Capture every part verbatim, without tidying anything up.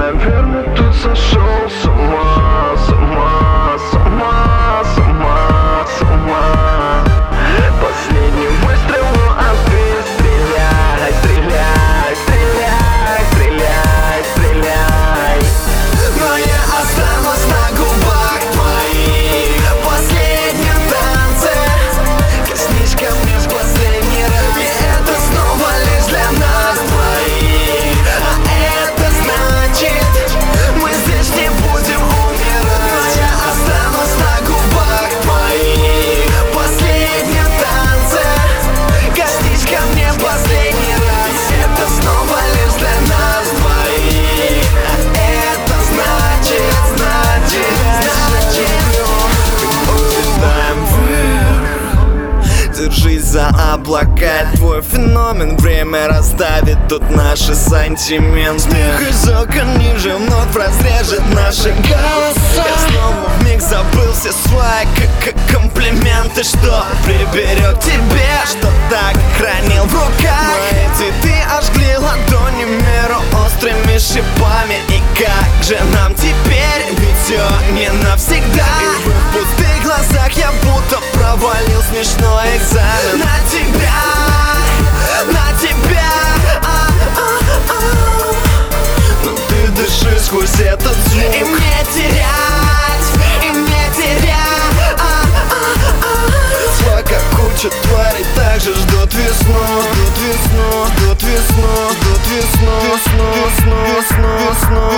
наверное, тут сошел с ума, с ума, с ума, с ума, с ума. Последний выстрел, ну а ты стреляй, стреляй, стреляй, стреляй, стреляй. Но я останусь на губах твоих в последнем танце. Коснись ко мне в последний раз, и это снова лишь для нас двоих. А это значит, мы здесь не будем умирать. Но я останусь на губах твоих в последнем танце. Коснись ко мне в последний раз, и это снова лишь для нас двоих. А это значит, значит, значит, Взлетаем вверх, держись за облака, твой феномен. Время расставит тут наши сантименты. Смех из окон ниже вновь разрежет наши голоса. Я снова вмиг забыл все свои к комплименты, что приберег тебе, что так хранил в руках. Мои цветы ожгли ладони меру острыми шипами. И как же нам теперь, ведь все не навсегда. И в пустых глазах я будто провалил смешной экзамен. На тебя, на тебя, а-а-а. но ты дыши сквозь этот звук. И мне терять, и мне терять, а-а-а. Зла как куча тварей также ждут весну, ждут весну, ждут весну, ждут весну, весну, весну, весну,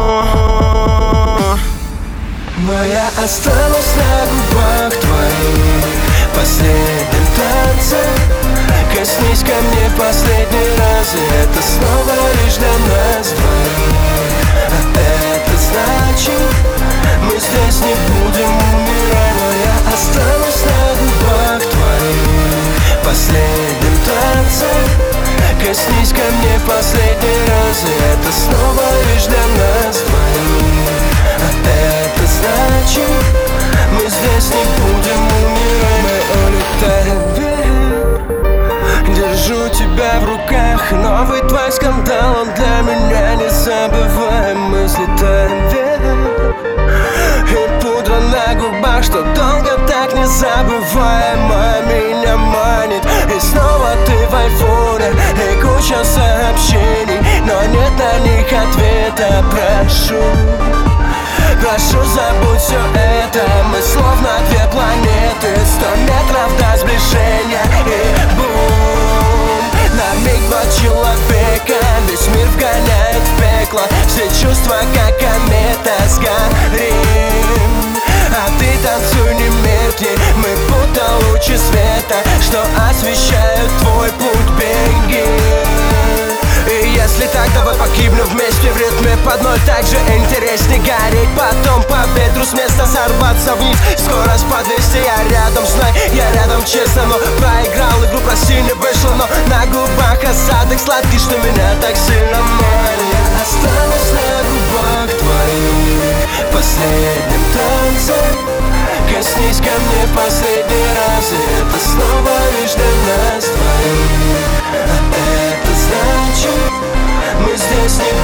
весну. Но я останусь на губах твоих в последнем танце. Коснись ко мне в последний раз, и это снова лишь для нас двоих. А это значит, мы здесь не будем умирать. Но я останусь на губах твоих в последнем танце. Коснись ко мне в последний раз, и это снова лишь для нас двоих. А это значит, мы здесь не будем умирать. Мы улетаем вверх, держу тебя в руках. Новый твой скандал, он для меня не забываем. Мы слетаем вверх, и пудра на губах, что долго так не забываемо меня манит. И снова ты в айфоне, и куча сообщений, но нет на них ответа. Прошу, прошу, забудь все это. Мы словно две планеты, сто метров до сближения. И бум, на миг два человека, весь мир вгоняет в пекло. Все чувства как комета сгорим. А ты танцуй, не меркни, мы будто лучи света, что освещают твой путь, беги. И если так, давай погибнем вместе в ритме под ноль. Так же интереснее гореть, потом по ветру с места сорваться вниз. Скорость по двести, я рядом, знай, я рядом, честно. Но проиграл игру, прости, не вышло. Но на губах осадок сладкий, что меня так сильно манит. Я останусь на губах твоих в последнем танце. Коснись ко мне в последний раз, и это снова лишь для нас двоих. А это значит, мы здесь не